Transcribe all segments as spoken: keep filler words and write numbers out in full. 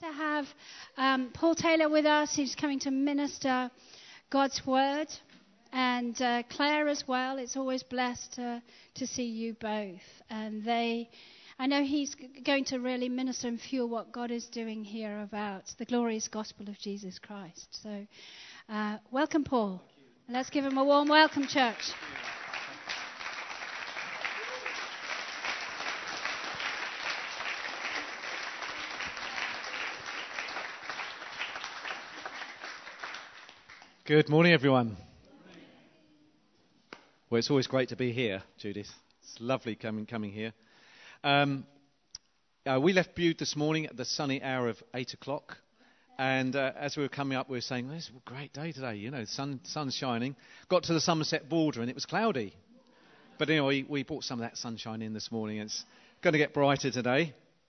to have um, Paul Taylor with us. He's coming to minister God's word. And uh, Claire as well. It's always blessed uh, to see you both. And they, I know he's g- going to really minister and fuel what God is doing here about the glorious gospel of Jesus Christ. So uh, welcome, Paul. Let's give him a warm welcome, church. Good morning, everyone. Well, it's always great to be here, Judith. It's lovely coming coming here. Um, uh, we left Bude this morning at the sunny hour of eight o'clock, and uh, as we were coming up, we were saying, well, "It's a great day today. You know, the sun sun's shining." Got to the Somerset border, and it was cloudy. But anyway, we, we brought some of that sunshine in this morning. It's going to get brighter today.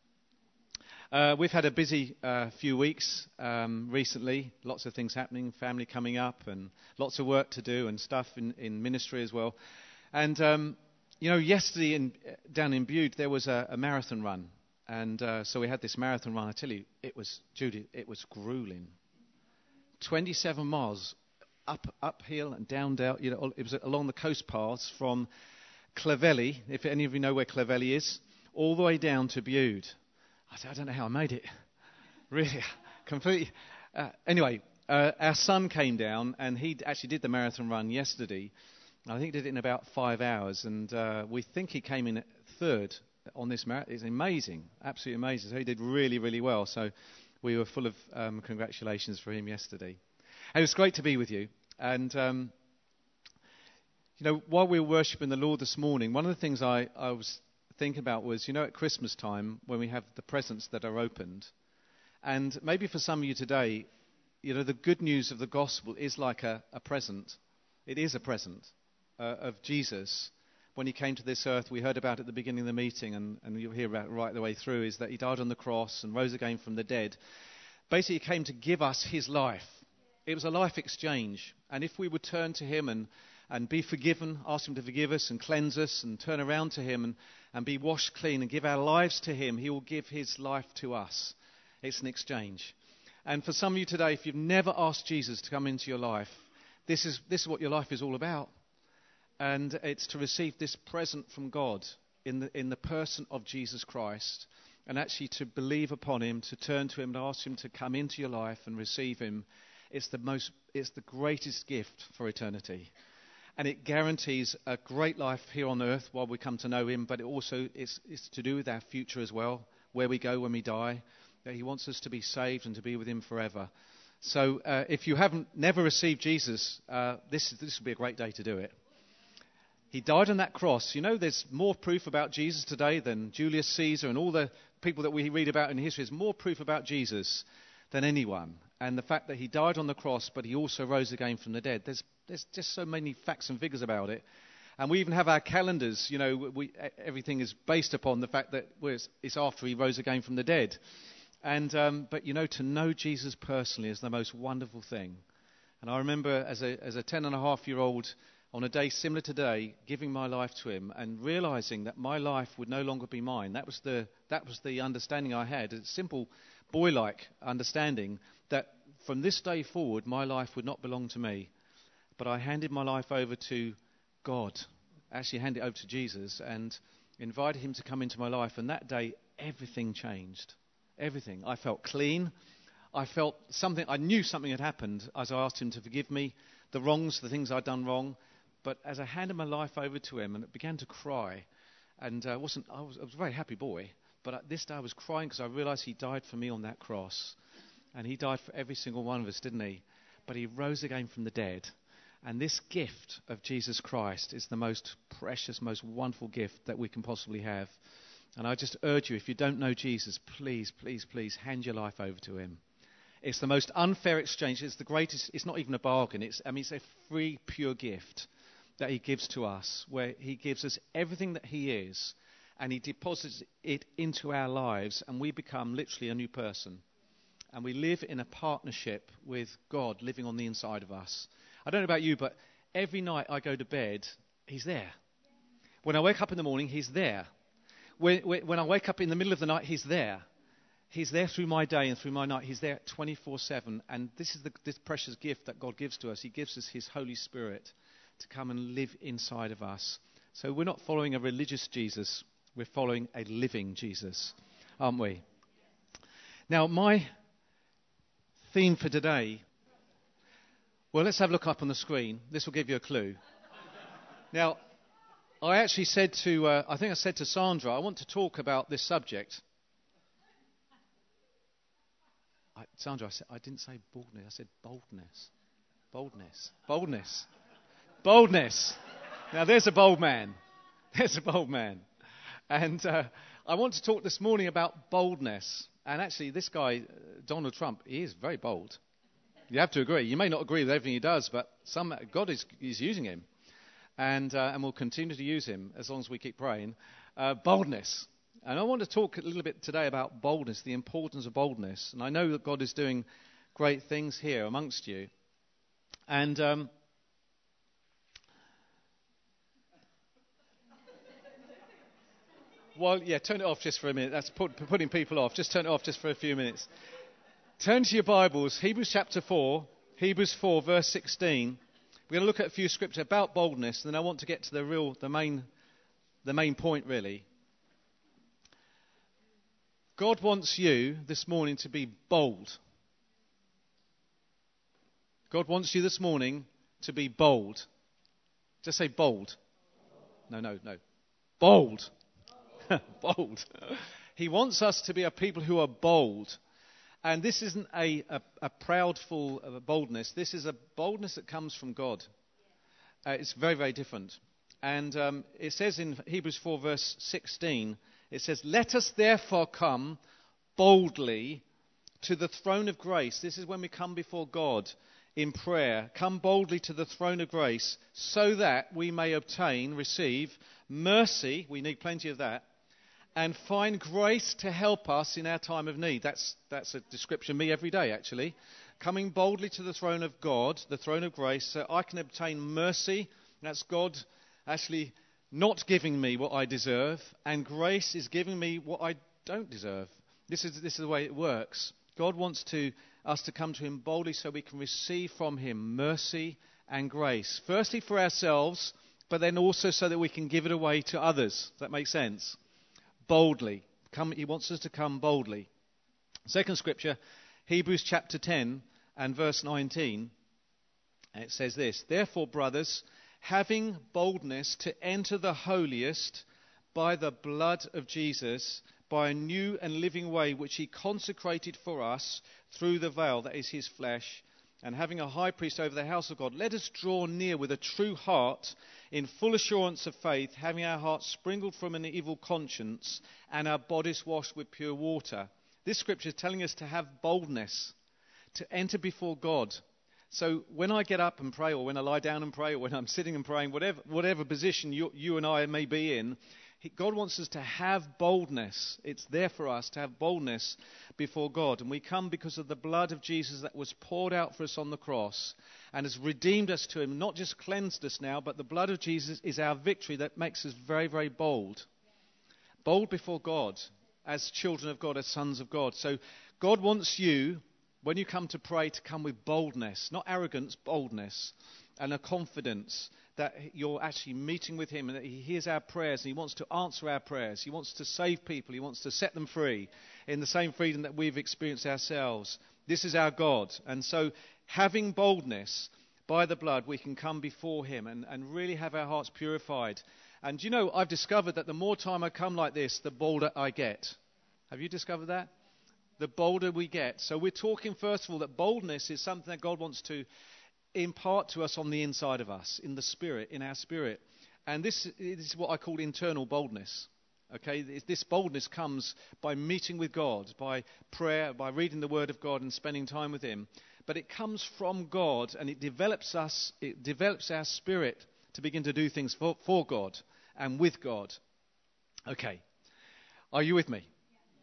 Uh, we've had a busy uh, few weeks um, recently, lots of things happening, family coming up and lots of work to do and stuff in, in ministry as well. And, um, you know, yesterday in, down in Bude there was a, a marathon run. And uh, so we had this marathon run. I tell you, it was, Judy, it was grueling. twenty-seven miles up uphill and down, down, you know, it was along the coast paths from Clovelly, if any of you know where Clovelly is, all the way down to Bude. I said, I don't know how I made it. Really, completely. Uh, anyway, uh, our son came down, and he actually did the marathon run yesterday. I think he did it in about five hours, and uh, we think he came in third on this marathon. It's amazing, absolutely amazing. So he did really, really well. So we were full of um, congratulations for him yesterday. And it was great to be with you. And, um, you know, while we were worshipping the Lord this morning, one of the things I, I was think about was, you know, at Christmas time when we have the presents that are opened, and maybe for some of you today, you know, the good news of the gospel is like a, a present. It is a present uh, of Jesus. When he came to this earth, we heard about it at the beginning of the meeting, and, and you'll hear about it right the way through, is that he died on the cross and rose again from the dead. Basically, he came to give us his life. It was a life exchange, and if we would turn to him and and be forgiven, ask him to forgive us and cleanse us and turn around to him and, and be washed clean and give our lives to him, he will give his life to us. It's an exchange. And for some of you today, if you've never asked Jesus to come into your life, this is this is what your life is all about. And it's to receive this present from God in the, in the person of Jesus Christ, and actually to believe upon him, to turn to him and ask him to come into your life and receive him. It's the most, it's the greatest gift for eternity. And it guarantees a great life here on earth while we come to know him, but it also is, is to do with our future as well, where we go when we die, that he wants us to be saved and to be with him forever. So uh, if you haven't never received Jesus, uh, this, this will be a great day to do it. He died on that cross. You know, there's more proof about Jesus today than Julius Caesar and all the people that we read about in history. There's more proof about Jesus than anyone. And the fact that he died on the cross, but he also rose again from the dead. There's There's just so many facts and figures about it. And we even have our calendars, you know, we, everything is based upon the fact that it's after he rose again from the dead. And um, but, you know, to know Jesus personally is the most wonderful thing. And I remember as a as a ten and a half year old, on a day similar to today, giving my life to him and realizing that my life would no longer be mine. That was the that was the understanding I had, a simple boy-like understanding that from this day forward, my life would not belong to me. But I handed my life over to God, actually handed it over to Jesus and invited him to come into my life. And that day, everything changed. Everything. I felt clean. I felt something, I knew something had happened as I asked him to forgive me, the wrongs, the things I'd done wrong. But as I handed my life over to him and it began to cry, and uh, wasn't, I was, I was a very happy boy, but at this day I was crying because I realized he died for me on that cross. And he died for every single one of us, didn't he? But he rose again from the dead. And this gift of Jesus Christ is the most precious, most wonderful gift that we can possibly have. And I just urge you, if you don't know Jesus, please, please, please hand your life over to him. It's the most unfair exchange. It's the greatest. It's not even a bargain. It's, I mean, it's a free, pure gift that he gives to us, where he gives us everything that he is, and he deposits it into our lives, and we become literally a new person. And we live in a partnership with God living on the inside of us. I don't know about you, but every night I go to bed, he's there. When I wake up in the morning, he's there. When, when I wake up in the middle of the night, he's there. He's there through my day and through my night. He's there twenty-four seven. And this is the, this precious gift that God gives to us. He gives us his Holy Spirit to come and live inside of us. So we're not following a religious Jesus. We're following a living Jesus, aren't we? Now, my theme for today, well, let's have a look up on the screen. This will give you a clue. Now, I actually said to, uh, I think I said to Sandra, I want to talk about this subject. I, Sandra, I, said, I didn't say boldness, I said boldness. Boldness. Boldness. Boldness. Now, there's a bold man. There's a bold man. And uh, I want to talk this morning about boldness. And actually, this guy, Donald Trump, he is very bold. You have to agree. You may not agree with everything he does, but some, God is, is using him. And, uh, and will continue to use him as long as we keep praying. Uh, boldness. And I want to talk a little bit today about boldness, the importance of boldness. And I know that God is doing great things here amongst you. And um, well, yeah, turn it off just for a minute. That's put, putting people off. Just turn it off just for a few minutes. Turn to your Bibles, Hebrews chapter four, Hebrews four, verse sixteen. We're going to look at a few scriptures about boldness, and then I want to get to the real, the main, the main point, really. God wants you this morning to be bold. God wants you this morning to be bold. Just say bold. No, no, no. Bold. Bold. He wants us to be a people who are bold. And this isn't a, a, a proudful of a boldness. This is a boldness that comes from God. Uh, it's very, very different. And um, it says in Hebrews four, verse sixteen, it says, "Let us therefore come boldly to the throne of grace." This is when we come before God in prayer. Come boldly to the throne of grace so that we may obtain, receive mercy. We need plenty of that. And find grace to help us in our time of need. That's that's a description of me every day, actually. Coming boldly to the throne of God, the throne of grace, so I can obtain mercy. That's God actually not giving me what I deserve, and grace is giving me what I don't deserve. This is this is the way it works. God wants to us to come to him boldly so we can receive from him mercy and grace. Firstly for ourselves, but then also so that we can give it away to others. Does that make sense? Boldly. Come, he wants us to come boldly. Second scripture, Hebrews chapter ten and verse nineteen. And it says this, "Therefore, brothers, having boldness to enter the holiest by the blood of Jesus, by a new and living way which he consecrated for us through the veil," that is his flesh, "and having a high priest over the house of God, let us draw near with a true heart in full assurance of faith, having our hearts sprinkled from an evil conscience and our bodies washed with pure water." This scripture is telling us to have boldness, to enter before God. So when I get up and pray, or when I lie down and pray, or when I'm sitting and praying, whatever, whatever position you, you and I may be in, God wants us to have boldness. It's there for us to have boldness before God. And we come because of the blood of Jesus that was poured out for us on the cross and has redeemed us to him, not just cleansed us now, but the blood of Jesus is our victory that makes us very, very bold. Bold before God as children of God, as sons of God. So God wants you, when you come to pray, to come with boldness, not arrogance, boldness, and a confidence that you're actually meeting with him and that he hears our prayers and he wants to answer our prayers. He wants to save people. He wants to set them free in the same freedom that we've experienced ourselves. This is our God. And so having boldness by the blood, we can come before him and, and really have our hearts purified. And you know, I've discovered that the more time I come like this, the bolder I get. Have you discovered that? The bolder we get. So we're talking, first of all, that boldness is something that God wants to impart to us on the inside of us, in the spirit, in our spirit. And this is what I call internal boldness. Okay, this boldness comes by meeting with God, by prayer, by reading the Word of God and spending time with him. But it comes from God, and it develops us, it develops our spirit to begin to do things for, for God and with God. Okay, are you with me?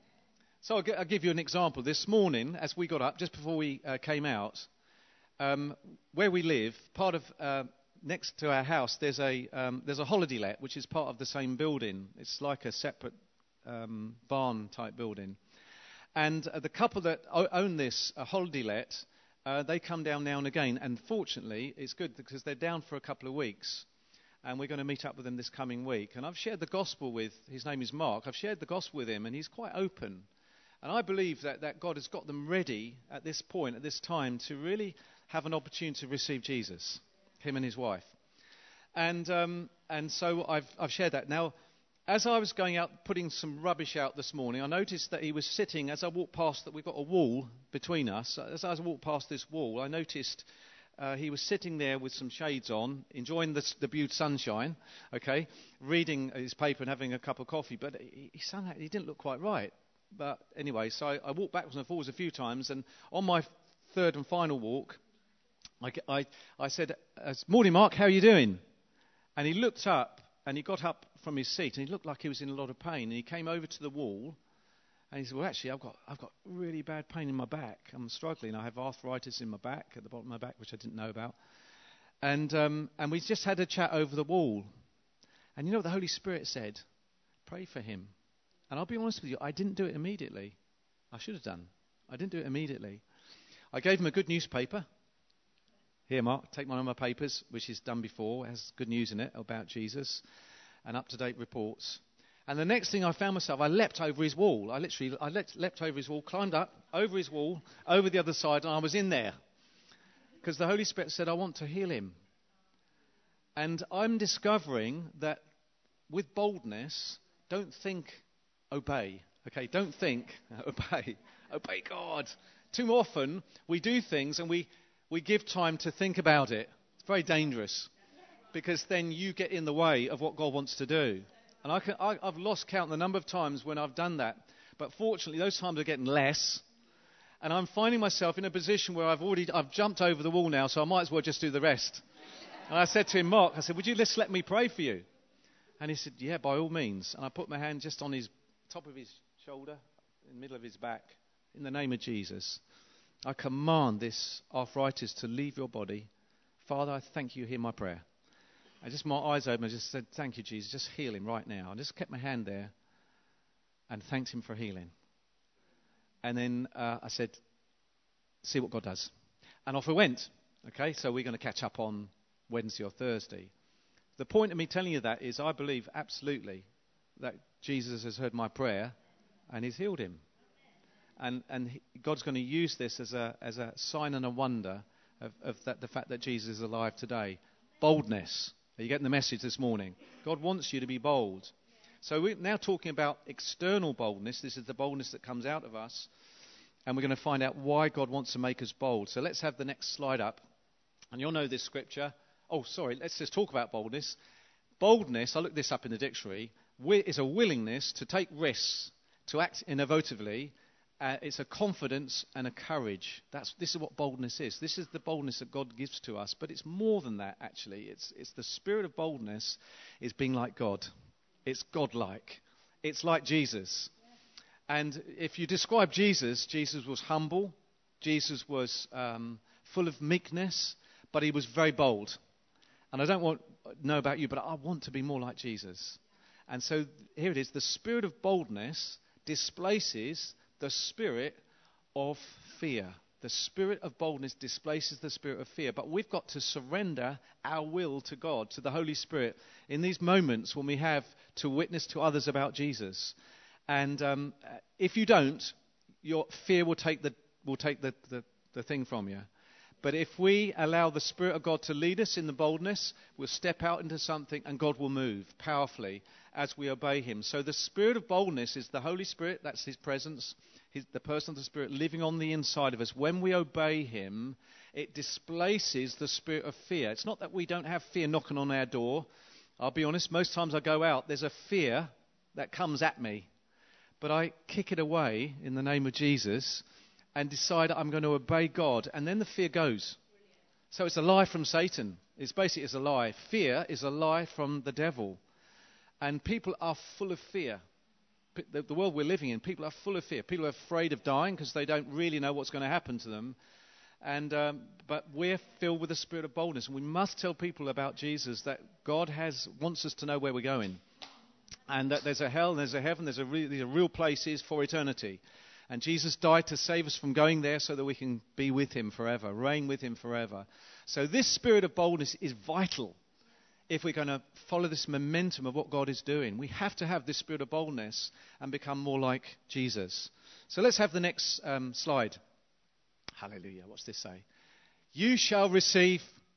So I'll, I'll give you an example. This morning, as we got up, just before we uh, came out, Um, where we live, part of uh, next to our house, there's a um, there's a holiday let, which is part of the same building. It's like a separate um, barn type building, And uh, the couple that o- own this uh, holiday let, uh, they come down now and again. And fortunately, it's good because they're down for a couple of weeks. And we're going to meet up with them this coming week. And I've shared the gospel with, his name is Mark. I've shared the gospel with him, and he's quite open. And I believe that, that God has got them ready at this point, at this time, to really have an opportunity to receive Jesus, him and his wife. And um, and so I've I've shared that. Now, as I was going out putting some rubbish out this morning, I noticed that he was sitting, as I walked past, that we've got a wall between us. As I walked past this wall, I noticed uh, he was sitting there with some shades on, enjoying the, the beautiful sunshine, okay, reading his paper and having a cup of coffee. But he, he, somehow, he didn't look quite right. But anyway, so I, I walked backwards and forwards a few times, and on my third and final walk, I, I, I said, "Morning, Mark, how are you doing?" And he looked up, and he got up from his seat, and he looked like he was in a lot of pain. And he came over to the wall, and he said, "Well, actually, I've got I've got really bad pain in my back. I'm struggling. I have arthritis in my back, at the bottom of my back, which I didn't know about." And um, and we just had a chat over the wall. And you know what the Holy Spirit said? Pray for him. And I'll be honest with you, I didn't do it immediately. I should have done. I didn't do it immediately. I gave him a good newspaper. Here, Mark, take one of my papers, which is done before. It has good news in it about Jesus and up-to-date reports. And the next thing I found myself, I leapt over his wall. I literally I leapt, leapt over his wall, climbed up, over his wall, over the other side, and I was in there. Because the Holy Spirit said, I want to heal him. And I'm discovering that with boldness, don't think, obey. Okay, don't think, obey. Obey God. Too often, we do things and we, we give time to think about it. It's very dangerous. Because then you get in the way of what God wants to do. And I can, I, I've lost count the number of times when I've done that. But fortunately, those times are getting less. And I'm finding myself in a position where I've already, I've jumped over the wall now, so I might as well just do the rest. And I said to him, Mark, I said, would you just let me pray for you? And he said, yeah, by all means. And I put my hand just on his top of his shoulder, in the middle of his back. In the name of Jesus, I command this arthritis to leave your body. Father, I thank you, hear my prayer. I just, my eyes open, I just said, thank you, Jesus, just heal him right now. I just kept my hand there and thanked him for healing. And then uh, I said, see what God does. And off we went. Okay, so we're going to catch up on Wednesday or Thursday. The point of me telling you that is I believe absolutely that Jesus has heard my prayer and he's healed him. And and he, God's going to use this as a as a sign and a wonder of, of that, the fact that Jesus is alive today. Boldness. Are you getting the message this morning? God wants you to be bold. So we're now talking about external boldness. This is the boldness that comes out of us. And we're going to find out why God wants to make us bold. So let's have the next slide up. And you'll know this scripture. Oh, sorry, let's just talk about boldness. Boldness, I looked this up in the dictionary, is a willingness to take risks, to act innovatively. Uh, it's a confidence and a courage. That's This is what boldness is. This is the boldness that God gives to us. But it's more than that, actually. It's, it's the spirit of boldness is being like God. It's God-like. It's like Jesus. And if you describe Jesus, Jesus was humble. Jesus was um, full of meekness. But he was very bold. And I don't want know about you, but I want to be more like Jesus. And so here it is. The spirit of boldness displaces the spirit of fear. The spirit of boldness displaces the spirit of fear. But we've got to surrender our will to God, to the Holy Spirit, in these moments when we have to witness to others about Jesus. And um, if you don't, your fear will take the will take the, the, the thing from you. But if we allow the Spirit of God to lead us in the boldness, we'll step out into something and God will move powerfully as we obey him. So the spirit of boldness is the Holy Spirit. That's his presence, his, the person of the Spirit living on the inside of us. When we obey him, it displaces the spirit of fear. It's not that we don't have fear knocking on our door. I'll be honest, most times I go out, there's a fear that comes at me. But I kick it away in the name of Jesus and decide I'm going to obey God, and then the fear goes. So it's a lie from Satan. It's basically it's a lie. Fear is a lie from the devil. And people are full of fear. The, the world we're living in, people are full of fear. People are afraid of dying because they don't really know what's going to happen to them. And um, but we're filled with the spirit of boldness, and we must tell people about Jesus, that God has wants us to know where we're going, and that there's a hell, and there's a heaven, there's a re- these are real places for eternity. And Jesus died to save us from going there so that we can be with him forever, reign with him forever. So this spirit of boldness is vital if we're going to follow this momentum of what God is doing. We have to have this spirit of boldness and become more like Jesus. So let's have the next um, slide. Hallelujah. What's this say? You shall receive...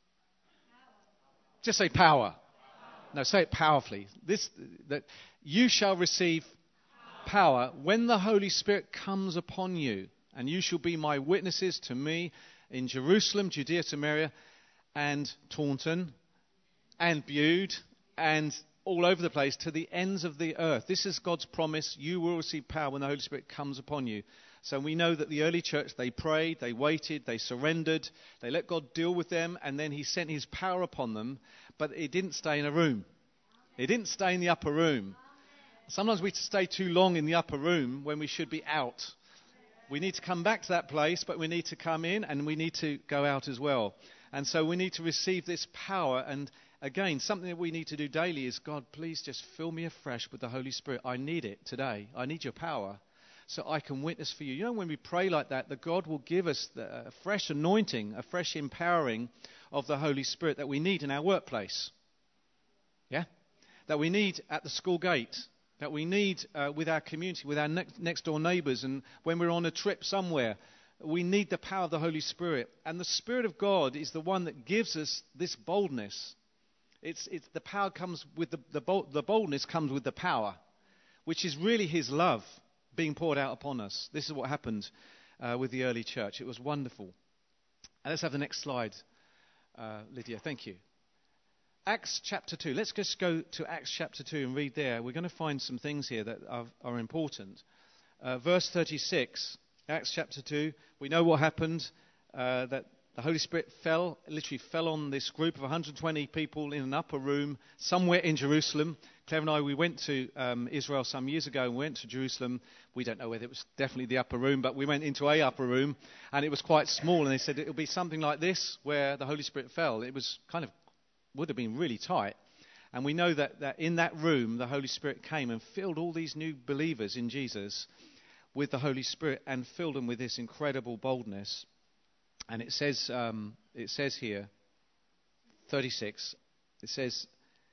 Just say power. No, say it powerfully. This, that you shall receive power when the Holy Spirit comes upon you, and you shall be my witnesses to me in Jerusalem, Judea, Samaria, and Taunton, and Bude, and all over the place, to the ends of the earth. This is God's promise. You will receive power when the Holy Spirit comes upon you. So we know that the early church, they prayed, they waited, they surrendered, they let God deal with them, and then he sent his power upon them, but it didn't stay in a room. It didn't stay in the upper room. Sometimes we stay too long in the upper room when we should be out. We need to come back to that place, but we need to come in and we need to go out as well. And so we need to receive this power. And again, something that we need to do daily is, God, please just fill me afresh with the Holy Spirit. I need it today. I need your power so I can witness for you. You know, when we pray like that, that God will give us the, a fresh anointing, a fresh empowering of the Holy Spirit that we need in our workplace. Yeah? That we need at the school gate. That we need uh, with our community, with our ne- next door neighbours, and when we're on a trip somewhere. We need the power of the Holy Spirit. And the Spirit of God is the one that gives us this boldness. It's, it's the power comes with the, the, bold, the boldness comes with the power, which is really his love being poured out upon us. This is what happened uh, with the early church. It was wonderful. And let's have the next slide, uh, Lydia. Thank you. Acts chapter two. Let's just go to Acts chapter two and read there. We're going to find some things here that are, are important. Uh, verse thirty-six, Acts chapter two. We know what happened, uh, that the Holy Spirit fell, literally fell on this group of one hundred twenty people in an upper room somewhere in Jerusalem. Claire and I, we went to um, Israel some years ago and we went to Jerusalem. We don't know whether it was definitely the upper room, but we went into a upper room and it was quite small. And they said it would be something like this where the Holy Spirit fell. It was kind of would have been really tight. And we know that, that in that room, the Holy Spirit came and filled all these new believers in Jesus with the Holy Spirit and filled them with this incredible boldness. And it says, um, it says here, thirty-six, it says,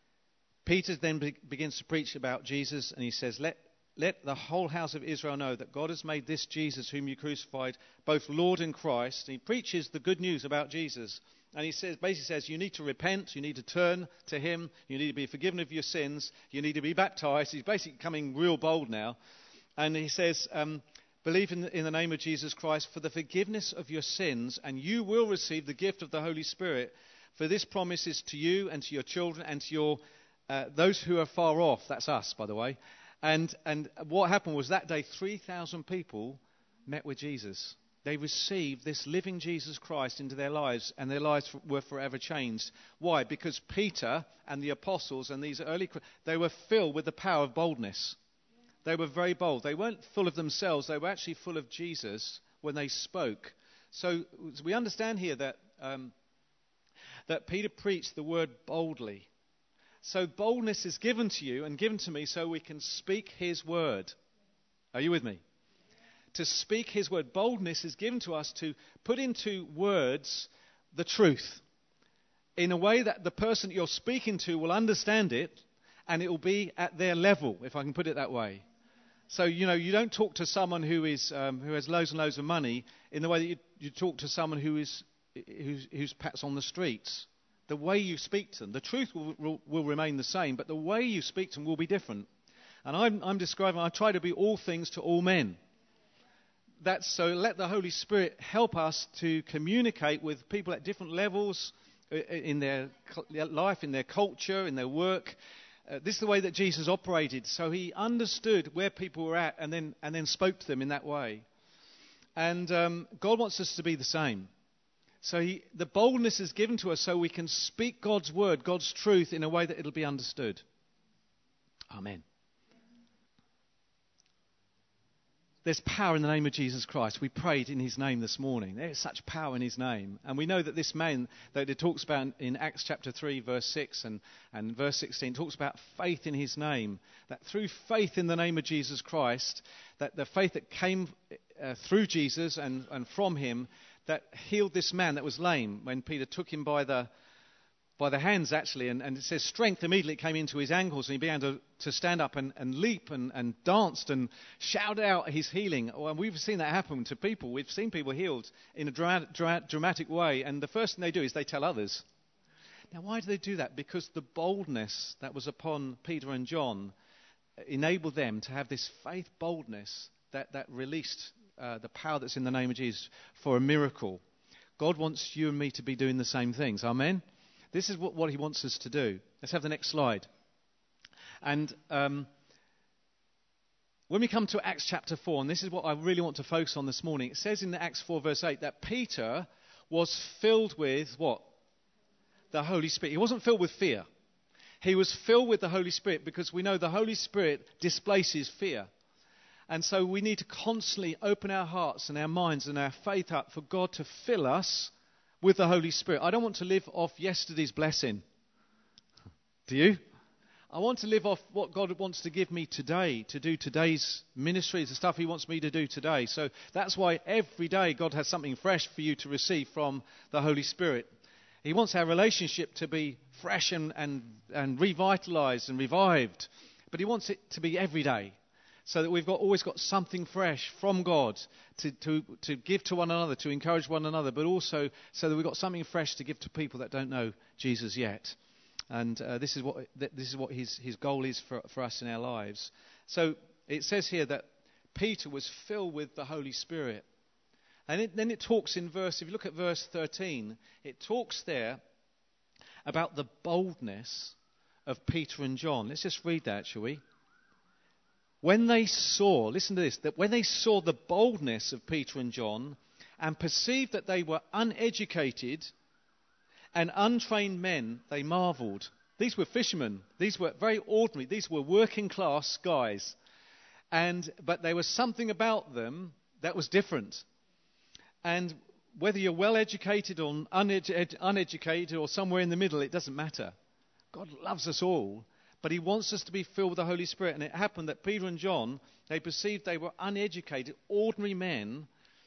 Peter then be- begins to preach about Jesus, and he says, let, let the whole house of Israel know that God has made this Jesus whom you crucified both Lord and Christ. And he preaches the good news about Jesus. And he says, basically says, you need to repent, you need to turn to him, you need to be forgiven of your sins, you need to be baptized. He's basically coming real bold now. And he says, um, believe in the, in the name of Jesus Christ for the forgiveness of your sins, and you will receive the gift of the Holy Spirit. For this promise is to you and to your children and to your uh, those who are far off. That's us, by the way. And, and what happened was that day, three thousand people met with Jesus. They received this living Jesus Christ into their lives, and their lives were forever changed. Why? Because Peter and the apostles and these early, they were filled with the power of boldness. They were very bold. They weren't full of themselves. They were actually full of Jesus when they spoke. So we understand here that um, that Peter preached the word boldly. So boldness is given to you and given to me so we can speak his word. Are you with me? To speak his word. Boldness is given to us to put into words the truth in a way that the person you're speaking to will understand it, and it will be at their level, if I can put it that way. So, you know, you don't talk to someone who is um, who has loads and loads of money in the way that you, you talk to someone who is who's, who's perhaps on the streets. The way you speak to them, the truth will, will, will remain the same, but the way you speak to them will be different. And I'm, I'm describing, I try to be all things to all men. That's so let the Holy Spirit help us to communicate with people at different levels in their life, in their culture, in their work. Uh, this is the way that Jesus operated. So he understood where people were at and then and then spoke to them in that way. And um, God wants us to be the same. So he, the boldness is given to us so we can speak God's word, God's truth in a way that it'll be understood. Amen. There's power in the name of Jesus Christ. We prayed in his name this morning. There is such power in his name. And we know that this man that it talks about in Acts chapter three, verse six and, and verse sixteen, talks about faith in his name. That through faith in the name of Jesus Christ, that the faith that came uh, through Jesus and, and from him that healed this man that was lame when Peter took him by the by the hands, actually, and, and it says strength immediately came into his ankles, and he began to, to stand up and, and leap and, and danced and shout out his healing. Well, we've seen that happen to people. We've seen people healed in a dramatic, dramatic way, and the first thing they do is they tell others. Now, why do they do that? Because the boldness that was upon Peter and John enabled them to have this faith boldness that, that released uh, the power that's in the name of Jesus for a miracle. God wants you and me to be doing the same things. Amen? This is what, what he wants us to do. Let's have the next slide. And um, when we come to Acts chapter four, and this is what I really want to focus on this morning, it says in Acts four verse eight that Peter was filled with what? The Holy Spirit. He wasn't filled with fear. He was filled with the Holy Spirit because we know the Holy Spirit displaces fear. And so we need to constantly open our hearts and our minds and our faith up for God to fill us with the Holy Spirit. I don't want to live off yesterday's blessing. Do you? I want to live off what God wants to give me today, to do today's ministry, the stuff he wants me to do today. So that's why every day God has something fresh for you to receive from the Holy Spirit. He wants our relationship to be fresh and, and, and revitalized and revived. But he wants it to be every day, so that we've got always got something fresh from God to, to, to give to one another, to encourage one another, but also so that we've got something fresh to give to people that don't know Jesus yet. And uh, this is what this is what his, his goal is for, for us in our lives. So it says here that Peter was filled with the Holy Spirit. And it, then it talks in verse, if you look at verse thirteen, it talks there about the boldness of Peter and John. Let's just read that, shall we? When they saw, listen to this, that when they saw the boldness of Peter and John and perceived that they were uneducated and untrained men, they marveled. These were fishermen. These were very ordinary. These were working class guys. And but there was something about them that was different. And whether you're well educated or unedu- uneducated or somewhere in the middle, it doesn't matter. God loves us all. But he wants us to be filled with the Holy Spirit. And it happened that Peter and John, they perceived they were uneducated, ordinary men,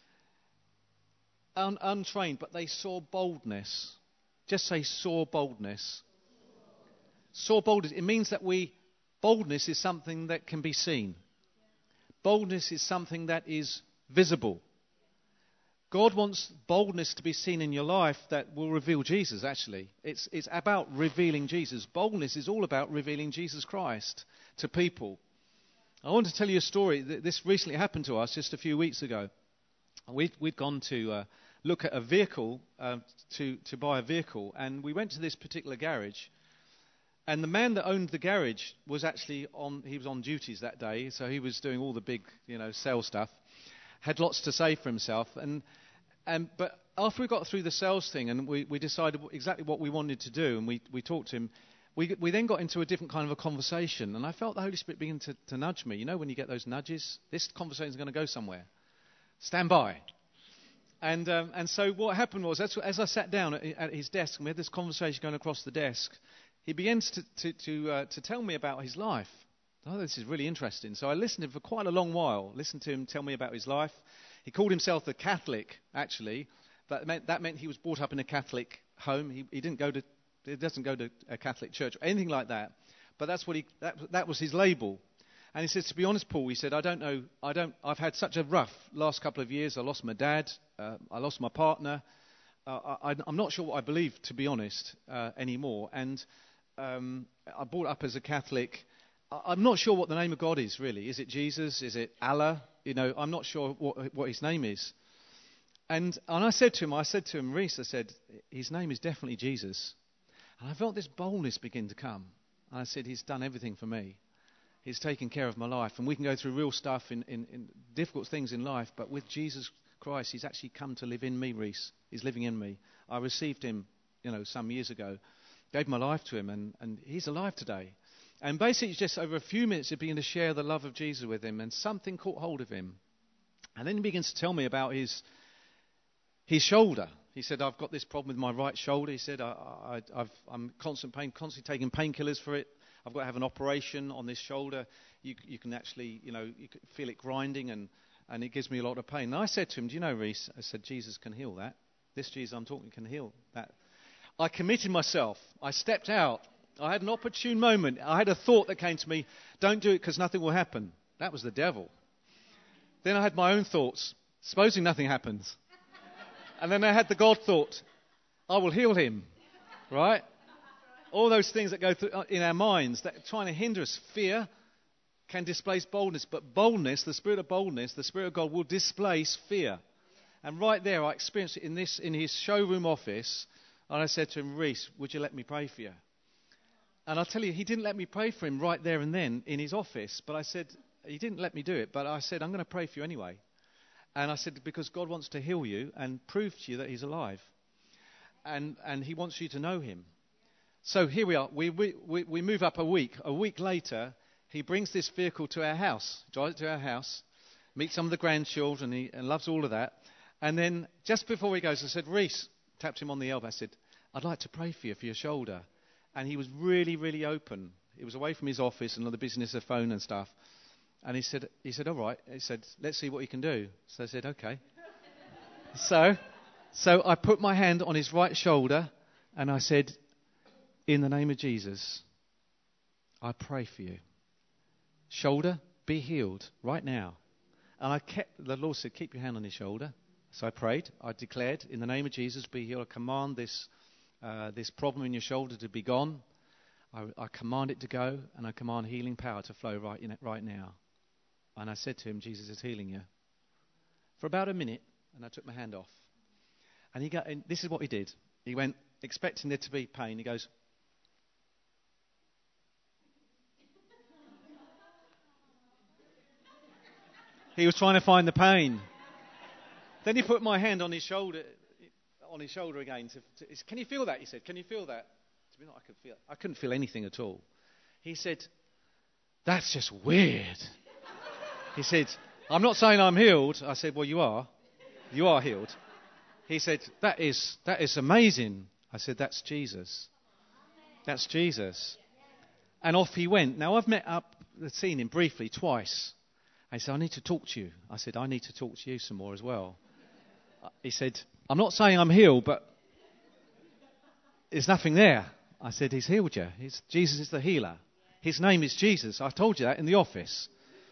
un- untrained, but they saw boldness. Just say, saw boldness. Saw boldness. It means that we, boldness is something that can be seen. Boldness is something that is visible. God wants boldness to be seen in your life that will reveal Jesus, actually. It's, it's about revealing Jesus. Boldness is all about revealing Jesus Christ to people. I want to tell you a story. This recently happened to us just a few weeks ago. We'd, we'd gone to uh, look at a vehicle, uh, to, to buy a vehicle, and we went to this particular garage. And the man that owned the garage was actually on, he was on duties that day, so he was doing all the big, you know, sales stuff. Had lots to say for himself, and and but after we got through the sales thing and we, we decided exactly what we wanted to do, and we, we talked to him, we we then got into a different kind of a conversation, and I felt the Holy Spirit begin to, to nudge me. You know, when you get those nudges, this conversation is going to go somewhere. Stand by. And um, and so what happened was, as, as I sat down at, at his desk and we had this conversation going across the desk, he begins to to to, uh, to tell me about his life. Oh, this is really interesting. So I listened to him for quite a long while, listened to him tell me about his life. He called himself a Catholic, actually. That meant, that meant he was brought up in a Catholic home. He, he didn't go to, he doesn't go to a Catholic church or anything like that. But that's what he, that, that was his label. And he says, to be honest, Paul, he said, I don't know, I don't, I've had such a rough last couple of years. I lost my dad, uh, I lost my partner. Uh, I, I'm not sure what I believe, to be honest, uh, anymore. And um, I brought up as a Catholic. I'm not sure what the name of God is, really. Is it Jesus? Is it Allah? You know, I'm not sure what, what his name is. And and I said to him, I said to him, Reese, I said, his name is definitely Jesus. And I felt this boldness begin to come. And I said, he's done everything for me. He's taken care of my life. And we can go through real stuff, in, in, in difficult things in life, but with Jesus Christ, he's actually come to live in me, Reese. He's living in me. I received him, you know, some years ago, gave my life to him, and, and he's alive today. And basically, just over a few minutes, he began to share the love of Jesus with him, and something caught hold of him. And then he begins to tell me about his his shoulder. He said, I've got this problem with my right shoulder. He said, I, I, I've, I'm constant pain, constantly taking painkillers for it. I've got to have an operation on this shoulder. You, you can actually, you know, you can feel it grinding, and and it gives me a lot of pain. And I said to him, do you know, Reese, I said, Jesus can heal that. This Jesus I'm talking can heal that. I committed myself. I stepped out. I had an opportune moment. I had a thought that came to me, don't do it because nothing will happen. That was the devil. Then I had my own thoughts, supposing nothing happens. And then I had the God thought, I will heal him, right? All those things that go through in our minds that are trying to hinder us. Fear can displace boldness, but boldness, the spirit of boldness, the Spirit of God will displace fear. And right there, I experienced it in this in his showroom office, and I said to him, Reese, would you let me pray for you? And I'll tell you, he didn't let me pray for him right there and then in his office, but I said, he didn't let me do it, but I said, I'm going to pray for you anyway. And I said, because God wants to heal you and prove to you that he's alive. And and he wants you to know him. So here we are. We, we, we move up a week. A week later, he brings this vehicle to our house, drives it to our house, meets some of the grandchildren, he, and loves all of that. And then just before he goes, I said, Reese, tapped him on the elbow. I said, I'd like to pray for you, for your shoulder. And he was really, really open. He was away from his office and all the business of phone and stuff. And he said, he said, all right. He said, let's see what he can do. So I said, okay. so, so I put my hand on his right shoulder and I said, in the name of Jesus, I pray for you. Shoulder, be healed right now. And I kept, the Lord said, keep your hand on his shoulder. So I prayed. I declared, in the name of Jesus, be healed. I command this uh, this problem in your shoulder to be gone. I, I command it to go, and I command healing power to flow right in it right now. And I said to him, Jesus is healing you. For about a minute, and I took my hand off. And he got, and this is what he did. He went, expecting there to be pain. He goes, he was trying to find the pain. Then he put my hand on his shoulder, on his shoulder again. To, to, can you feel that? He said, can you feel that? To be honest, I could feel. I couldn't feel anything at all. He said, that's just weird. He said, I'm not saying I'm healed. I said, well, you are. You are healed. He said, that is that is amazing. I said, that's Jesus. That's Jesus. And off he went. Now, I've met up, seen him briefly twice. He said, I need to talk to you. I said, I need to talk to you some more as well. He said, I'm not saying I'm healed, but there's nothing there. I said, he's healed you. He's, Jesus is the healer. His name is Jesus. I told you that in the office.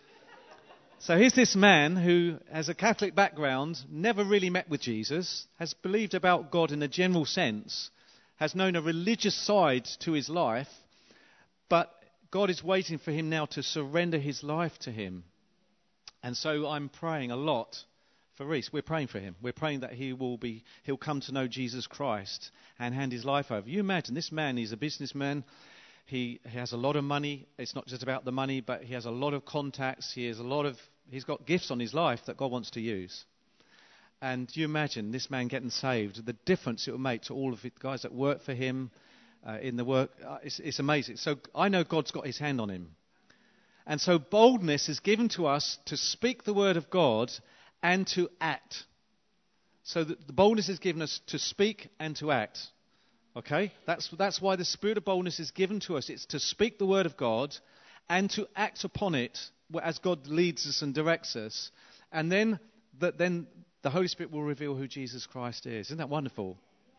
So here's this man who has a Catholic background, never really met with Jesus, has believed about God in a general sense, has known a religious side to his life, but God is waiting for him now to surrender his life to him. And so I'm praying a lot for Reese. We're praying for him. We're praying that he will be, he'll come to know Jesus Christ and hand his life over. You imagine, this man, he's a businessman. He, he has a lot of money. It's not just about the money, but he has a lot of contacts. He has a lot of, he's got gifts on his life that God wants to use. And you imagine this man getting saved, the difference it will make to all of the guys that work for him uh, in the work. Uh, it's, it's amazing. So I know God's got his hand on him. And so boldness is given to us to speak the word of God and to act. So the boldness is given us to speak and to act. Okay? That's, that's why the spirit of boldness is given to us. It's to speak the word of God and to act upon it as God leads us and directs us. And then the, then the Holy Spirit will reveal who Jesus Christ is. Isn't that wonderful?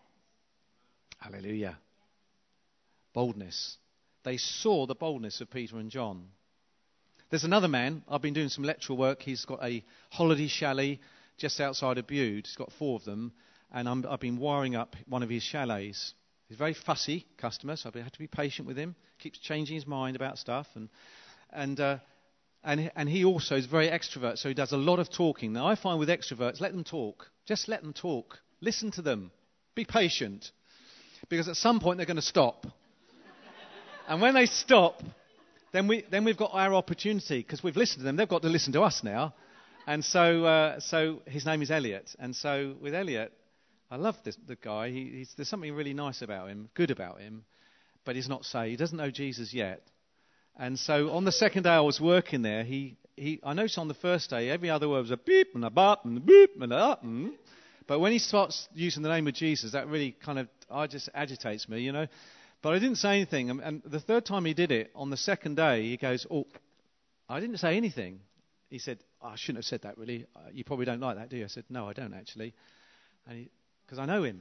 Hallelujah. Boldness. They saw the boldness of Peter and John. There's another man, I've been doing some lectural work. He's got a holiday chalet just outside of Bude. He's got four of them. And I'm, I've been wiring up one of his chalets. He's a very fussy customer, so I have to be patient with him. Keeps changing his mind about stuff. And and uh, and and he also is very extrovert, so he does a lot of talking. Now, I find with extroverts, let them talk. Just let them talk. Listen to them. Be patient. Because at some point they're going to stop. And when they stop... Then, we, then we've got our opportunity, because we've listened to them. They've got to listen to us now. And so uh, so his name is Elliot. And so with Elliot, I love this, the guy. He, he's, there's something really nice about him, good about him, but he's not saved. He doesn't know Jesus yet. And so on the second day I was working there, he, he I noticed on the first day, every other word was a beep and a bop and a beep and a up. And, but when he starts using the name of Jesus, that really kind of I just agitates me, you know. But I didn't say anything. And, and the third time he did it, on the second day, he goes, oh, I didn't say anything. he said, oh, I shouldn't have said that really. Uh, you probably don't like that, do you? I said, no, I don't actually. Because I know him.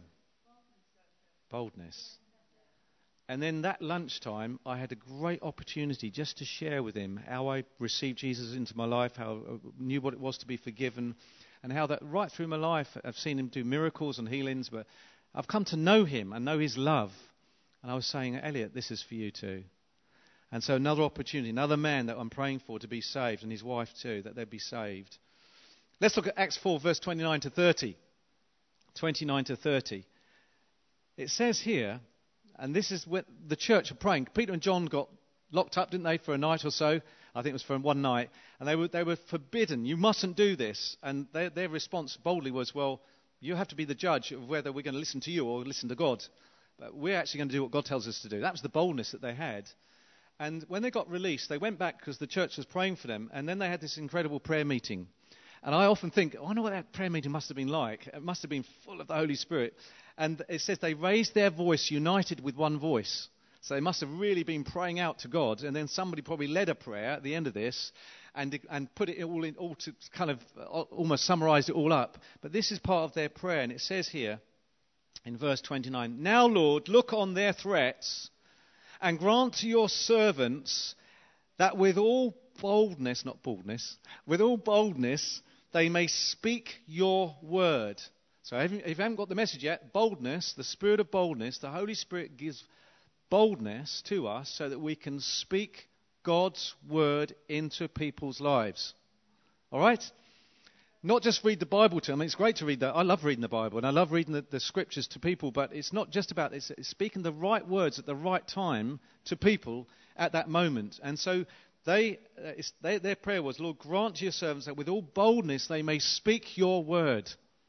Boldness. And then that lunchtime, I had a great opportunity just to share with him how I received Jesus into my life, how I knew what it was to be forgiven, and how that right through my life, I've seen him do miracles and healings, but I've come to know him and know his love. And I was saying, Elliot, this is for you too. And so another opportunity, another man that I'm praying for to be saved, and his wife too, that they'd be saved. Let's look at Acts four, verse twenty-nine to thirty. twenty-nine to thirty. It says here, and this is what the church are praying. Peter and John got locked up, didn't they, for a night or so? I think it was for one night. And they were they were forbidden. You mustn't do this. And their, their response boldly was, well, you have to be the judge of whether we're going to listen to you or listen to God. But we're actually going to do what God tells us to do. That was the boldness that they had. And when they got released, they went back because the church was praying for them. And then they had this incredible prayer meeting. And I often think, oh, I wonder what that prayer meeting must have been like. It must have been full of the Holy Spirit. And it says they raised their voice, united with one voice. So they must have really been praying out to God. And then somebody probably led a prayer at the end of this and and put it all in, all to kind of almost summarize it all up. But this is part of their prayer. And it says here in verse twenty-nine, now, Lord, look on their threats and grant to your servants that with all boldness, not baldness, with all boldness, they may speak your word. So if you haven't got the message yet, boldness, the spirit of boldness, the Holy Spirit gives boldness to us so that we can speak God's word into people's lives. All right? Not just read the Bible to them. It's great to read that. I love reading the Bible and I love reading the, the scriptures to people, but it's not just about this. It's speaking the right words at the right time to people at that moment. And so they, uh, it's, they, their prayer was, Lord, grant to your servants that with all boldness they may speak your word.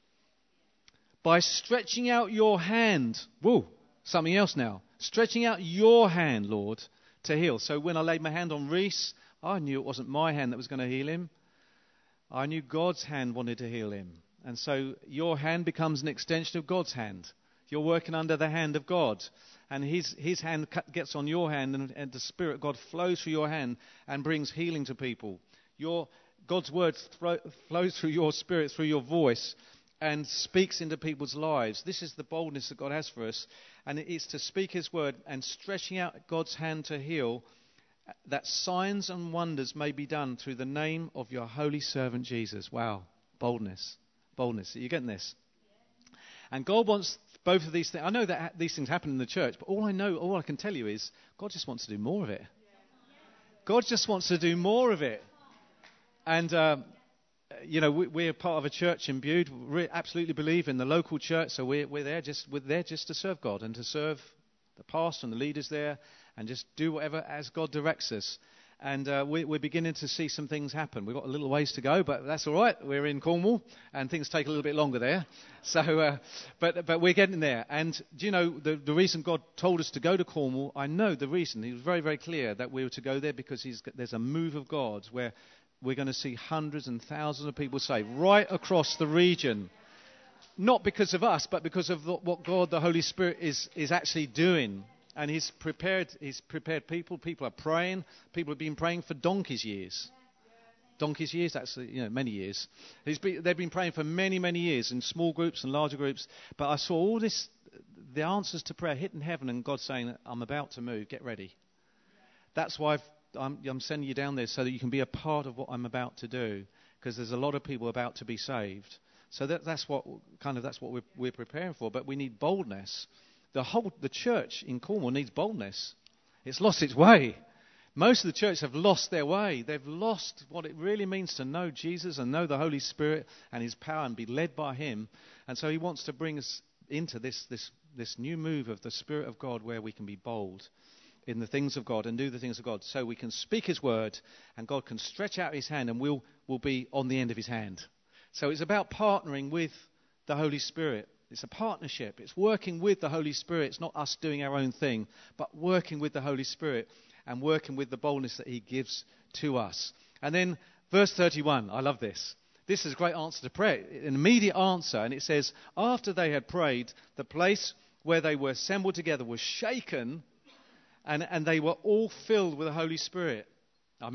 By stretching out your hand. Whoa, something else now. Stretching out your hand, Lord, to heal. So when I laid my hand on Reese, I knew it wasn't my hand that was going to heal him. I knew God's hand wanted to heal him. And so your hand becomes an extension of God's hand. You're working under the hand of God. And his, his hand gets on your hand, and, and the Spirit of God flows through your hand and brings healing to people. Your God's word thro- flows through your spirit, through your voice, and speaks into people's lives. This is the boldness that God has for us. And it is to speak his word and stretching out God's hand to heal, that signs and wonders may be done through the name of your holy servant Jesus. Wow, boldness, boldness. Are you getting this? And God wants both of these things. I know that ha- these things happen in the church, but all I know, all I can tell you is God just wants to do more of it. God just wants to do more of it. And, uh, you know, we, we're part of a church in Bude. We absolutely believe in the local church, so we're, we're there just we're there just to serve God and to serve the pastor and the leaders there, and just do whatever as God directs us. And uh, we, we're beginning to see some things happen. We've got a little ways to go, but that's all right. We're in Cornwall, and things take a little bit longer there. So, uh, but but we're getting there. And do you know the, the reason God told us to go to Cornwall? I know the reason. He was very, very clear that we were to go there because he's, there's a move of God where we're going to see hundreds and thousands of people saved right across the region. Not because of us, but because of what God, the Holy Spirit, is, is actually doing. And he's prepared, he's prepared people. People are praying. People have been praying for donkey's years. Donkey's years, that's, you know, many years. He's been, they've been praying for many, many years in small groups and larger groups. But I saw all this, the answers to prayer hitting heaven, and God saying, I'm about to move, get ready. That's why I've, I'm, I'm sending you down there so that you can be a part of what I'm about to do. Because there's a lot of people about to be saved. So that, that's what kind of that's what we're, we're preparing for. But we need boldness. The whole the church in Cornwall needs boldness. It's lost its way. Most of the church have lost their way. They've lost what it really means to know Jesus and know the Holy Spirit and his power and be led by him. And so he wants to bring us into this this this new move of the Spirit of God, where we can be bold in the things of God and do the things of God. So we can speak his word, and God can stretch out his hand, and we'll we'll be on the end of his hand. So it's about partnering with the Holy Spirit. It's a partnership. It's working with the Holy Spirit. It's not us doing our own thing, but working with the Holy Spirit and working with the boldness that he gives to us. And then verse thirty-one, I love this. This is a great answer to prayer, an immediate answer. And it says, after they had prayed, the place where they were assembled together was shaken, and, and they were all filled with the Holy Spirit. Amen.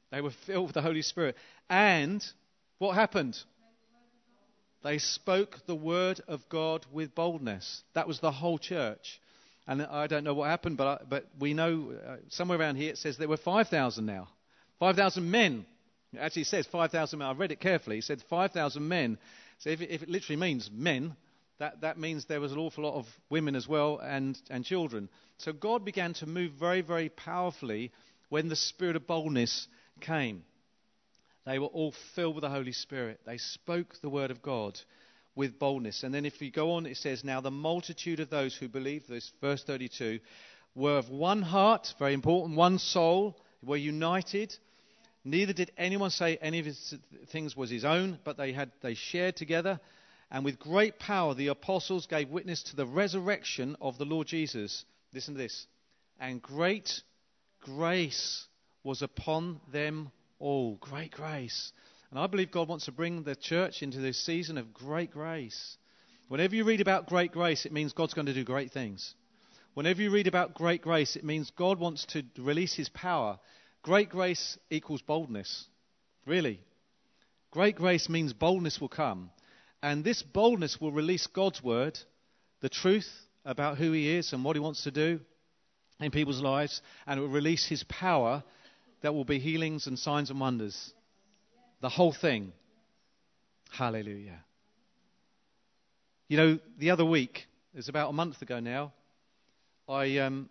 They were filled with the Holy Spirit. And what happened? They spoke the word of God with boldness. That was the whole church. And I don't know what happened, but I, but we know uh, somewhere around here it says there were five thousand now. five thousand men. It actually says five thousand men. I read it carefully. It said five thousand men. So if it, if it literally means men, that, that means there was an awful lot of women as well and, and children. So God began to move very, very powerfully when the spirit of boldness came. They were all filled with the Holy Spirit. They spoke the word of God with boldness. And then if you go on, it says, now the multitude of those who believed, this verse thirty-two, were of one heart, very important, one soul, were united. Neither did anyone say any of his things was his own, but they had they shared together. And with great power the apostles gave witness to the resurrection of the Lord Jesus. Listen to this. And great grace was upon them all. Great grace. And I believe God wants to bring the church into this season of great grace. Whenever you read about great grace, it means God's going to do great things. Whenever you read about great grace, it means God wants to release his power. Great grace equals boldness. Really. Great grace means boldness will come. And this boldness will release God's word, the truth about who he is and what he wants to do in people's lives. And it will release his power that will be healings and signs and wonders. The whole thing. Hallelujah. You know, the other week, it was about a month ago now, I um,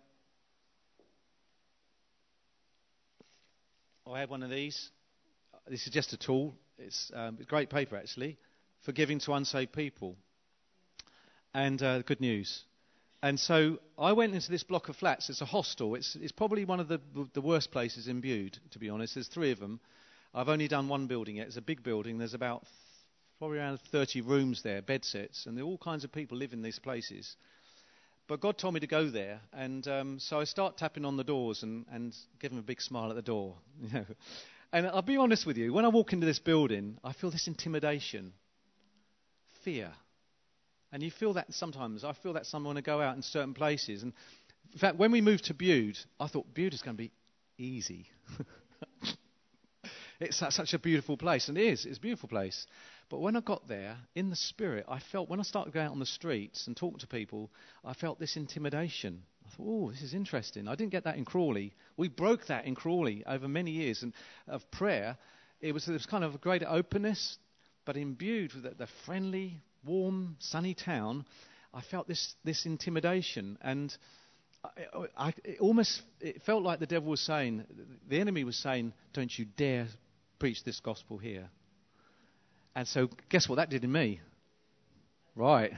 I had one of these. This is just a tool. It's um, great paper, actually, for giving to unsaved people. And uh, good news. And so I went into this block of flats. It's a hostel. It's, it's probably one of the, the worst places in Bude, to be honest. There's three of them. I've only done one building yet. It's a big building. There's about probably around thirty rooms there, bed sets, and there are all kinds of people live in these places. But God told me to go there, and um, so I start tapping on the doors and, and give them a big smile at the door. You know. And I'll be honest with you, when I walk into this building, I feel this intimidation, fear. And you feel that sometimes. I feel that some when I go out in certain places. And in fact, when we moved to Bude, I thought Bude is going to be easy. It's such a beautiful place, and it is. It's a beautiful place. But when I got there, in the spirit, I felt, when I started going out on the streets and talking to people, I felt this intimidation. I thought, oh, this is interesting. I didn't get that in Crawley. We broke that in Crawley over many years and of prayer. It was, it was kind of a greater openness, but imbued with the, the friendly, warm, sunny town, I felt this, this intimidation. And I, I, it almost it felt like the devil was saying, the enemy was saying, don't you dare preach this gospel here. And so guess what that did in me? Right.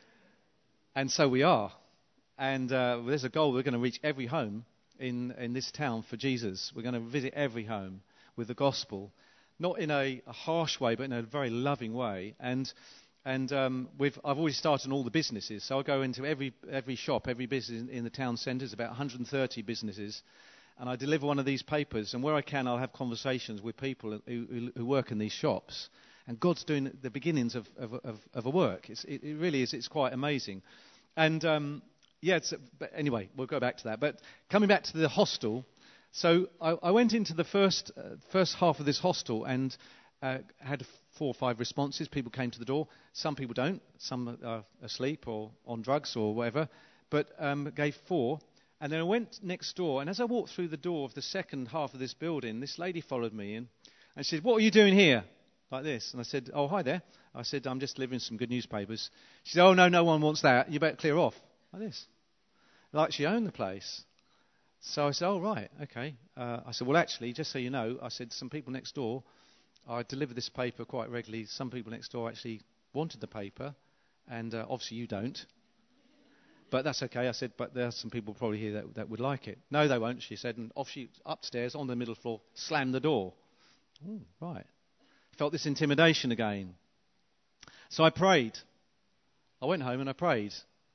And so we are. And uh, there's a goal. We're going to reach every home in, in this town for Jesus. We're going to visit every home with the gospel. Not in a, a harsh way, but in a very loving way. And and um, we've, I've already started on all the businesses. So I go into every every shop, every business in, in the town centres, about one hundred thirty businesses. And I deliver one of these papers. And where I can, I'll have conversations with people who, who, who work in these shops. And God's doing the beginnings of, of, of, of a work. It's, it, it really is. It's quite amazing. And, um, yeah, it's, but anyway, we'll go back to that. But coming back to the hostel, so I, I went into the first uh, first half of this hostel and uh, had four or five responses. People came to the door. Some people don't. Some are asleep or on drugs or whatever. But um, gave four. And then I went next door. And as I walked through the door of the second half of this building, this lady followed me in. And she said, "What are you doing here?" Like this. And I said, "Oh, hi there." I said, "I'm just delivering some good newspapers." She said, "Oh, no, no one wants that. You better clear off." Like this. Like she owned the place. So I said, "Oh, right, okay." Uh, I said, "Well, actually, just so you know," I said, "some people next door, I deliver this paper quite regularly. Some people next door actually wanted the paper, and uh, obviously you don't. But that's okay." I said, "But there are some people probably here that, that would like it." "No, they won't," she said. And off she, upstairs, on the middle floor, slammed the door. Ooh, right. Felt this intimidation again. So I prayed. I went home and I prayed.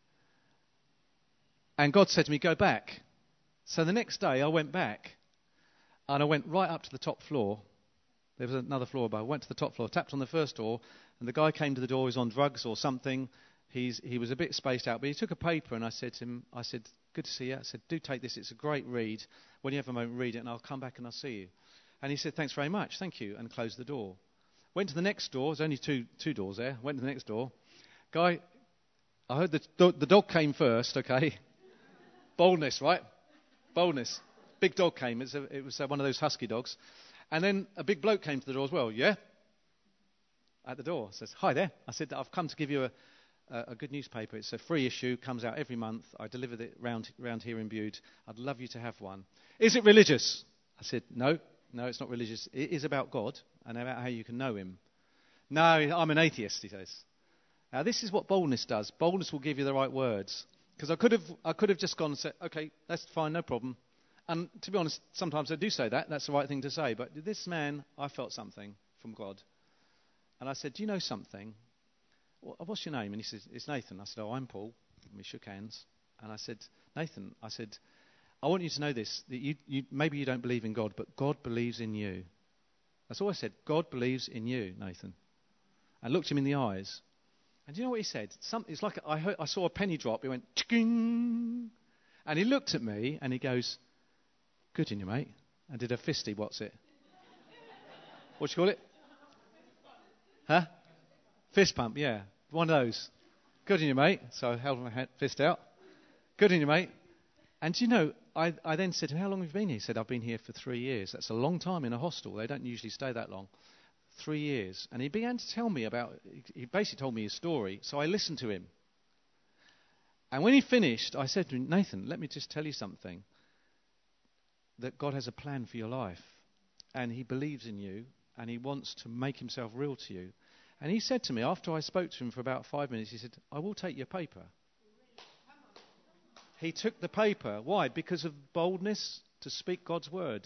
And God said to me, "Go back." So the next day I went back. And I went right up to the top floor. There was another floor above. I went to the top floor, tapped on the first door. And the guy came to the door. He was on drugs or something. He's, he was a bit spaced out. But he took a paper and I said to him, I said, "Good to see you." I said, "Do take this. It's a great read. When you have a moment, read it and I'll come back and I'll see you." And he said, thanks very much, thank you, and closed the door. Went to the next door. There's only two two doors there. Went to the next door. Guy, I heard the, do- the dog came first, okay? Boldness, right? Boldness. Big dog came. It was, a, it was uh, one of those husky dogs. And then a big bloke came to the door as well. Yeah? At the door. Says, hi there. I said, I've come to give you a, a, a good newspaper. It's a free issue. Comes out every month. I deliver it round, round here in Bude. I'd love you to have one. Is it religious? I said, no. No, it's not religious. It is about God and about how you can know him. No, I'm an atheist, he says. Now, this is what boldness does. Boldness will give you the right words. Because I could have I could have just gone and said, okay, that's fine, no problem. And to be honest, sometimes I do say that. That's the right thing to say. But this man, I felt something from God. And I said, do you know something? What's your name? And he says, it's Nathan. I said, oh, I'm Paul. And we shook hands. And I said, Nathan, I said, I want you to know this, that you, you, maybe you don't believe in God, but God believes in you. That's all I said. God believes in you, Nathan. I looked him in the eyes. And do you know what he said? Some, it's like I, heard, I saw a penny drop. It went, ching. And he looked at me and he goes, good in you, mate. And did a fisty, what's it? What do you call it? Huh? Fist pump, yeah. One of those. Good in you, mate. So I held my hand, fist out. Good in you, mate. And do you know, I, I then said to him, how long have you been here? He said, I've been here for three years. That's a long time in a hostel. They don't usually stay that long. Three years. And he began to tell me about, he basically told me his story. So I listened to him. And when he finished, I said to him, Nathan, let me just tell you something. That God has a plan for your life. And he believes in you. And he wants to make himself real to you. And he said to me, after I spoke to him for about five minutes, he said, I will take your paper. He took the paper. Why? Because of boldness to speak God's word.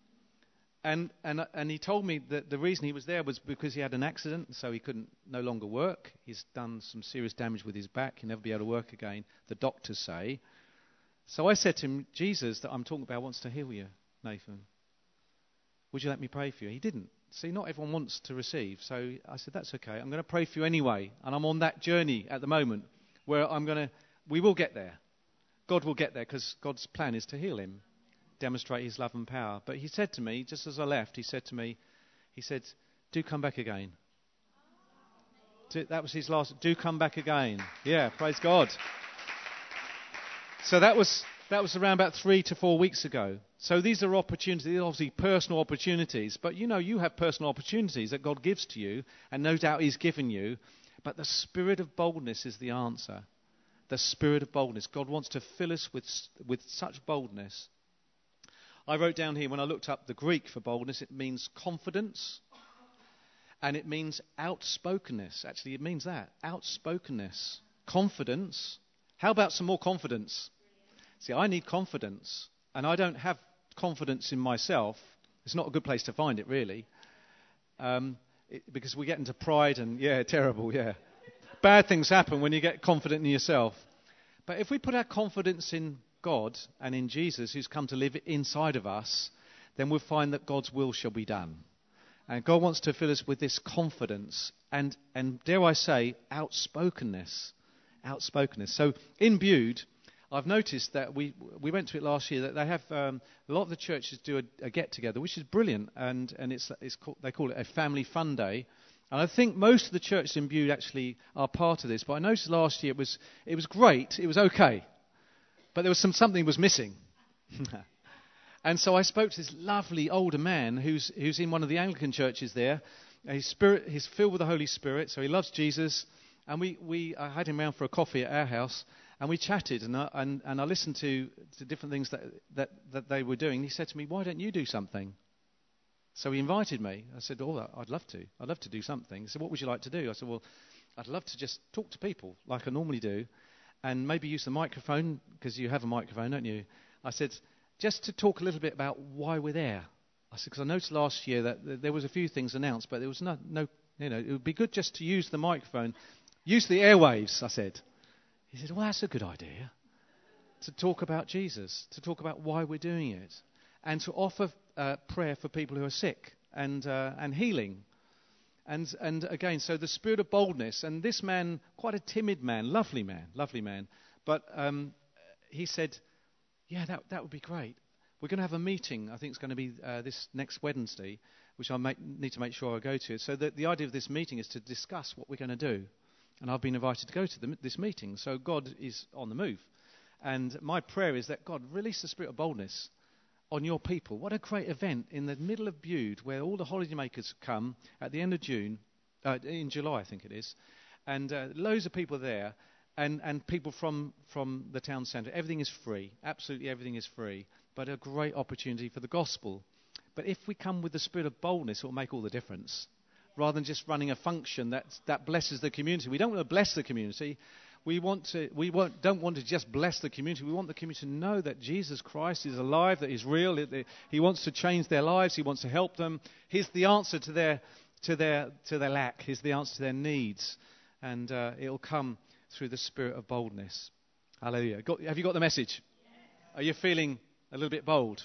And and and he told me that the reason he was there was because he had an accident, so he couldn't no longer work. He's done some serious damage with his back. He'll never be able to work again, the doctors say. So I said to him, Jesus that I'm talking about wants to heal you, Nathan. Would you let me pray for you? He didn't. See, not everyone wants to receive. So I said, that's okay. I'm going to pray for you anyway. And I'm on that journey at the moment where I'm going to, we will get there. God will get there because God's plan is to heal him, demonstrate his love and power. But he said to me, just as I left, he said to me, he said, do come back again. Do, that was his last, do come back again. Yeah, praise God. So that was that was around about three to four weeks ago. So these are opportunities, these are obviously personal opportunities. But you know, you have personal opportunities that God gives to you, and no doubt he's given you. But the spirit of boldness is the answer. The spirit of boldness. God wants to fill us with with such boldness. I wrote down here, when I looked up the Greek for boldness, it means confidence. And it means outspokenness. Actually, it means that. Outspokenness. Confidence. How about some more confidence? See, I need confidence. And I don't have confidence in myself. It's not a good place to find it, really. Um, it, because we get into pride and, yeah, terrible, yeah. Bad things happen when you get confident in yourself. But if we put our confidence in God and in Jesus, who's come to live inside of us, then we'll find that God's will shall be done. And God wants to fill us with this confidence and, and dare I say, outspokenness. Outspokenness. So in Bude, I've noticed that we we went to it last year, that they have, um, a lot of the churches do a, a get-together, which is brilliant, and, and it's, it's called, they call it a family fun day. And I think most of the churches in Bude actually are part of this. But I noticed last year it was it was great. It was okay. But there was some something was missing. And so I spoke to this lovely older man who's who's in one of the Anglican churches there. His spirit, he's filled with the Holy Spirit, so he loves Jesus. And we, we I had him round for a coffee at our house, and we chatted, and I, and, and I listened to, to different things that, that, that they were doing. He said to me, why don't you do something? So he invited me. I said, oh, I'd love to. I'd love to do something. He said, what would you like to do? I said, well, I'd love to just talk to people like I normally do, and maybe use the microphone, because you have a microphone, don't you? I said, just to talk a little bit about why we're there. I said, because I noticed last year that there was a few things announced, but there was no, no, you know, it would be good just to use the microphone, use the airwaves, I said. He said, well, that's a good idea, to talk about Jesus, to talk about why we're doing it, and to offer uh, prayer for people who are sick and uh, and healing. And and again, so the spirit of boldness, and this man, quite a timid man, lovely man, lovely man, but um, he said, yeah, that that would be great. we're going to have a meeting. I think it's going to be uh, this next Wednesday, which I make, need to make sure I go to. So the, the idea of this meeting is to discuss what we're going to do. And I've been invited to go to the, this meeting. So God is on the move. And my prayer is that God release the spirit of boldness on your people. What a great event in the middle of Bude, where all the holidaymakers come at the end of June, uh, in July I think it is, and uh, loads of people there, and, and people from, from the town centre. Everything is free. Absolutely everything is free. But a great opportunity for the gospel. But if we come with the spirit of boldness, it will make all the difference. Rather than just running a function that that blesses the community. We don't want to bless the community. We want to. We want, don't want to just bless the community. We want the community to know that Jesus Christ is alive, that He's real. That He wants to change their lives. He wants to help them. He's the answer to their to their to their lack. He's the answer to their needs, and uh, it will come through the spirit of boldness. Hallelujah. Got, have you got the message? Are you feeling a little bit bold?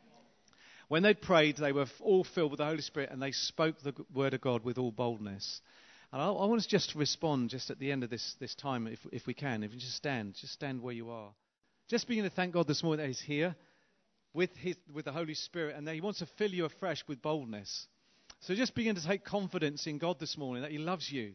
When they prayed, they were all filled with the Holy Spirit, and they spoke the word of God with all boldness. And I, I want us just to respond just at the end of this, this time, if, if we can. If you just stand, just stand where you are. Just begin to thank God this morning that He's here with, his, with the Holy Spirit, and that He wants to fill you afresh with boldness. So just begin to take confidence in God this morning, that He loves you.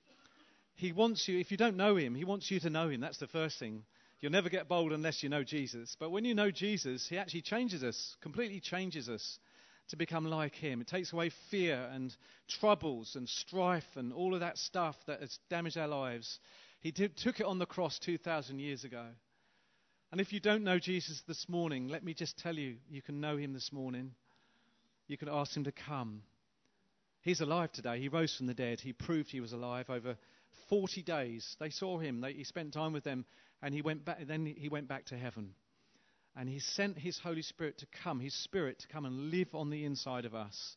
He wants you, if you don't know Him, He wants you to know Him. That's the first thing. You'll never get bold unless you know Jesus. But when you know Jesus, He actually changes us, completely changes us to become like Him. It takes away fear and troubles and strife and all of that stuff that has damaged our lives. He did, took it on the cross two thousand years ago. And if you don't know Jesus this morning, let me just tell you, you can know Him this morning. You can ask Him to come. He's alive today. He rose from the dead. He proved He was alive over forty days. They saw Him. They, he spent time with them. And he went back. Then he went back to heaven, and He sent His Holy Spirit to come, His Spirit to come and live on the inside of us.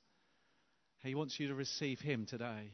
He wants you to receive Him today.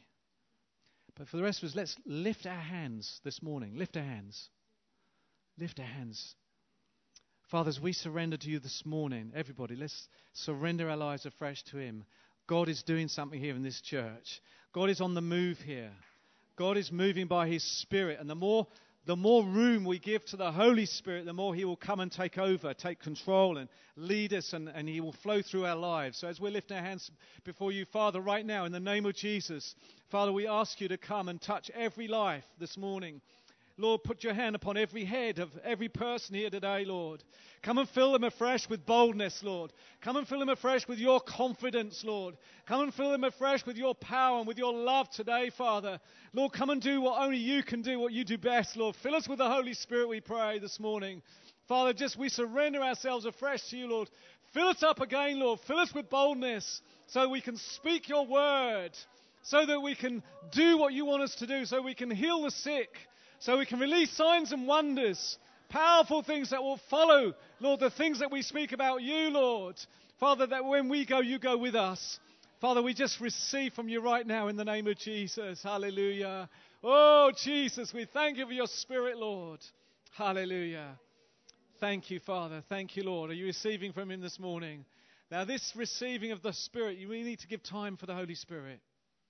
But for the rest of us, let's lift our hands this morning. Lift our hands. Lift our hands. Father, as we surrender to You this morning, everybody, let's surrender our lives afresh to Him. God is doing something here in this church. God is on the move here. God is moving by His Spirit, and the more The more room we give to the Holy Spirit, the more He will come and take over, take control and lead us, and, and He will flow through our lives. So as we're lifting our hands before You, Father, right now, in the name of Jesus, Father, we ask You to come and touch every life this morning. Lord, put Your hand upon every head of every person here today, Lord. Come and fill them afresh with boldness, Lord. Come and fill them afresh with Your confidence, Lord. Come and fill them afresh with Your power and with Your love today, Father. Lord, come and do what only You can do, what You do best, Lord. Fill us with the Holy Spirit, we pray this morning. Father, just we surrender ourselves afresh to You, Lord. Fill us up again, Lord. Fill us with boldness so we can speak Your word, so that we can do what You want us to do, so we can heal the sick, so we can release signs and wonders, powerful things that will follow, Lord, the things that we speak about You, Lord. Father, that when we go, You go with us. Father, we just receive from You right now in the name of Jesus. Hallelujah. Oh, Jesus, we thank You for Your Spirit, Lord. Hallelujah. Thank You, Father. Thank You, Lord. Are you receiving from Him this morning? Now, this receiving of the Spirit, you really need to give time for the Holy Spirit.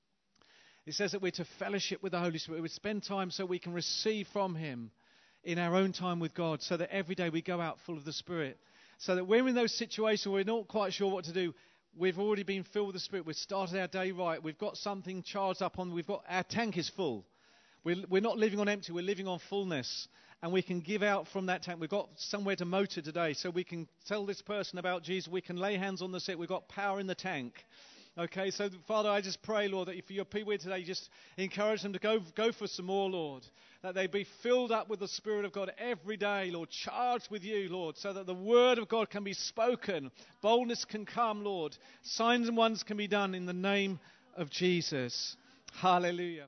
It says that we're to fellowship with the Holy Spirit. We spend time so we can receive from Him in our own time with God, so that every day we go out full of the Spirit. So that when we're in those situations where we're not quite sure what to do, we've already been filled with the Spirit. We've started our day right. We've got something charged up on. We've got our tank is full. We're, we're not living on empty. We're living on fullness. And we can give out from that tank. We've got somewhere to motor today, so we can tell this person about Jesus. We can lay hands on the sick. We've got power in the tank. Okay, so Father, I just pray, Lord, that for Your people here today, just encourage them to go go for some more, Lord. That they be filled up with the Spirit of God every day, Lord, charged with You, Lord, so that the Word of God can be spoken. Boldness can come, Lord. Signs and wonders can be done in the name of Jesus. Hallelujah.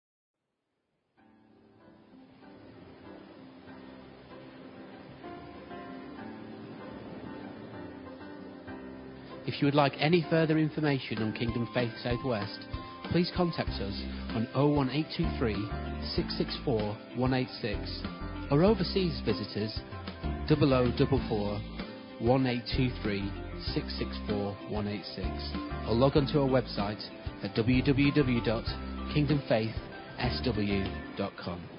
If you would like any further information on Kingdom Faith Southwest, please contact us on oh one eight two three, six six four, one eight six, or overseas visitors double oh double four, one eight two three, six six four, one eight six, or log on to our website at w w w dot kingdom faith s w dot com.